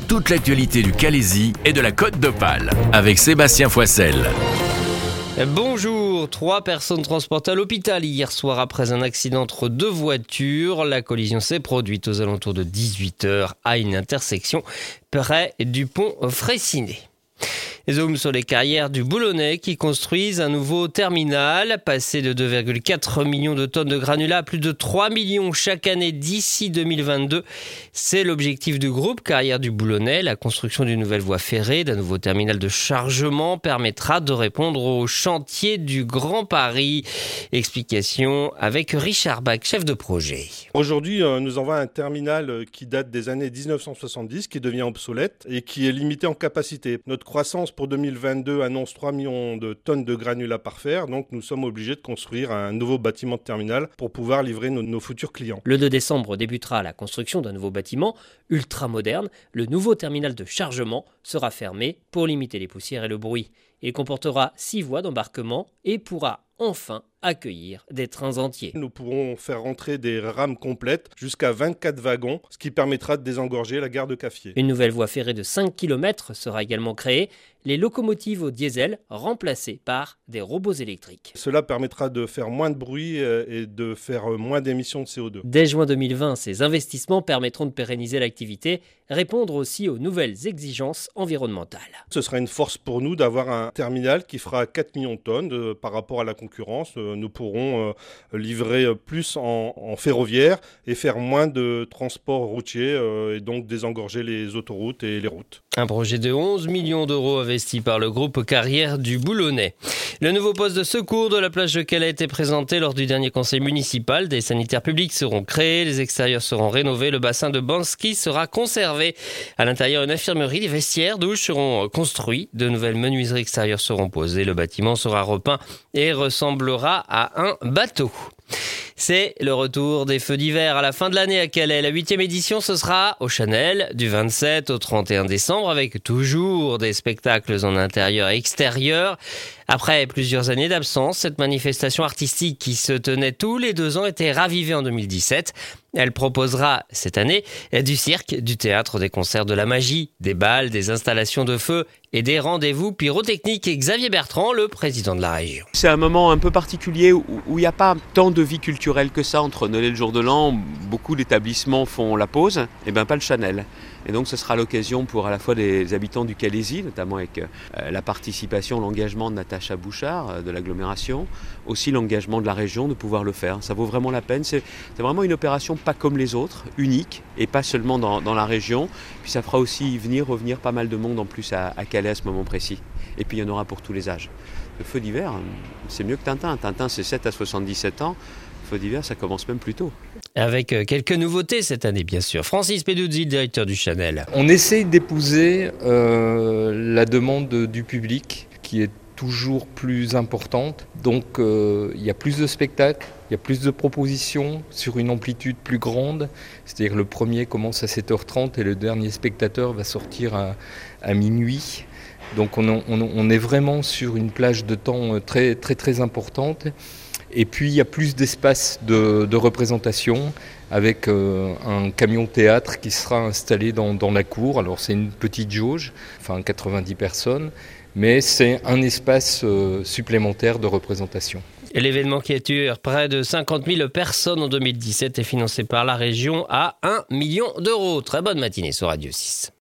toute l'actualité du Calaisis et de la Côte d'Opale avec Sébastien Foissel. Bonjour, 3 personnes transportées à l'hôpital hier soir après un accident entre 2 voitures. La collision s'est produite aux alentours de 18h à une intersection près du pont Fraissinet. Zoom sur les carrières du Boulonnais qui construisent un nouveau terminal, passé de 2,4 millions de tonnes de granulats à plus de 3 millions chaque année d'ici 2022. C'est l'objectif du groupe Carrières du Boulonnais. La construction d'une nouvelle voie ferrée, d'un nouveau terminal de chargement permettra de répondre au chantier du Grand Paris. Explication avec Richard Bach, chef de projet. Aujourd'hui, nous avons un terminal qui date des années 1970, qui devient obsolète et qui est limité en capacité. Notre croissance pour 2022 annonce 3 millions de tonnes de granulats par fer, donc nous sommes obligés de construire un nouveau bâtiment de terminal pour pouvoir livrer nos futurs clients. Le 2 décembre débutera la construction d'un nouveau bâtiment ultra moderne. Le nouveau terminal de chargement sera fermé pour limiter les poussières et le bruit. Il comportera 6 voies d'embarquement et pourra enfin accueillir des trains entiers. Nous pourrons faire rentrer des rames complètes jusqu'à 24 wagons, ce qui permettra de désengorger la gare de Caffier. Une nouvelle voie ferrée de 5 km sera également créée, les locomotives au diesel remplacées par des robots électriques. Cela permettra de faire moins de bruit et de faire moins d'émissions de CO2. Dès juin 2020, ces investissements permettront de pérenniser l'activité, répondre aussi aux nouvelles exigences environnementales. Ce sera une force pour nous d'avoir un terminal qui fera 4 millions de tonnes par rapport à la concurrence. Nous pourrons livrer plus en ferroviaire et faire moins de transport routier et donc désengorger les autoroutes et les routes. Un projet de 11 millions d'euros investi par le groupe Carrières du Boulonnais. Le nouveau poste de secours de la plage de Calais a été présenté lors du dernier conseil municipal. Des sanitaires publics seront créés, les extérieurs seront rénovés, le bassin de Banski sera conservé. À l'intérieur, une infirmerie, des vestiaires, douches seront construits. De nouvelles menuiseries extérieures seront posées. Le bâtiment sera repeint et ressemblera à un bateau. C'est le retour des feux d'hiver à la fin de l'année à Calais. La 8e édition, ce sera au Chanel du 27 au 31 décembre avec toujours des spectacles en intérieur et extérieur. Après plusieurs années d'absence, cette manifestation artistique qui se tenait tous les 2 ans était ravivée en 2017. Elle proposera cette année du cirque, du théâtre, des concerts, de la magie, des bals, des installations de feu et des rendez-vous pyrotechniques. Xavier Bertrand, le président de la région. C'est un moment un peu particulier où il n'y a pas tant de vie culturelle que ça entre Noël et le jour de l'an. Beaucoup d'établissements font la pause, et pas le Chanel. Et donc ce sera l'occasion pour à la fois des habitants du Calaisis, notamment avec la participation, l'engagement de Natacha Bouchard de l'agglomération, aussi l'engagement de la région de pouvoir le faire. Ça vaut vraiment la peine. C'est vraiment une opération pas comme les autres, unique, et pas seulement dans la région. Puis ça fera aussi revenir pas mal de monde en plus à Calais à ce moment précis. Et puis il y en aura pour tous les âges. Le feu d'hiver, c'est mieux que Tintin. Tintin, c'est 7 à 77 ans. Le feu d'hiver, ça commence même plus tôt. Avec quelques nouveautés cette année, bien sûr. Francis Peduzzi, directeur du Chanel. On essaye d'épouser la demande du public qui est toujours plus importante. Donc il y a plus de spectacles, il y a plus de propositions sur une amplitude plus grande. C'est-à-dire le premier commence à 7h30 et le dernier spectateur va sortir à minuit. Donc on est vraiment sur une plage de temps très, très, très importante. Et puis il y a plus d'espace de représentation avec un camion théâtre qui sera installé dans la cour. Alors c'est une petite jauge, 90 personnes, mais c'est un espace supplémentaire de représentation. Et l'événement qui attire près de 50 000 personnes en 2017 est financé par la région à 1 million d'euros. Très bonne matinée sur Radio 6.